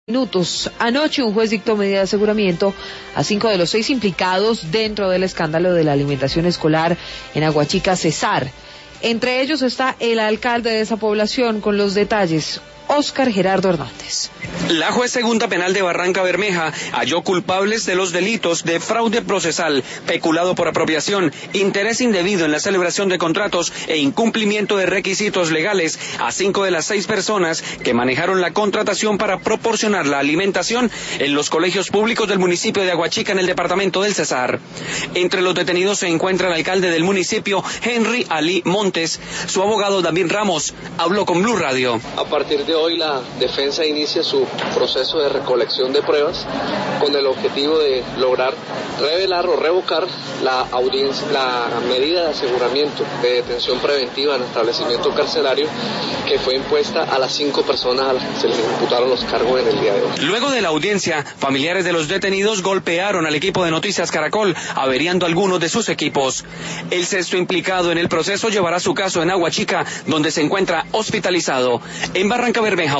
Minutos. Anoche un juez dictó medida de aseguramiento a 5 de los 6 implicados dentro del escándalo de la alimentación escolar en Aguachica, Cesar. Entre ellos está el alcalde de esa población. Con los detalles, Óscar Gerardo Hernández. La juez segunda penal de Barrancabermeja halló culpables de los delitos de fraude procesal, peculado por apropiación, interés indebido en la celebración de contratos e incumplimiento de requisitos legales a 5 de las 6 personas que manejaron la contratación para proporcionar la alimentación en los colegios públicos del municipio de Aguachica en el departamento del Cesar. Entre los detenidos se encuentra el alcalde del municipio, Henry Ali Montes. Su abogado David Ramos habló con Blue Radio. A partir de hoy la defensa inicia su proceso de recolección de pruebas con el objetivo de lograr revelar o revocar la medida de aseguramiento de detención preventiva en el establecimiento carcelario que fue impuesta a las 5 personas a las que se les imputaron los cargos en el día de hoy. Luego de la audiencia, familiares de los detenidos golpearon al equipo de Noticias Caracol, averiando algunos de sus equipos. El sexto implicado en el proceso llevará su caso en Aguachica, donde se encuentra hospitalizado. En Barrancabermeja,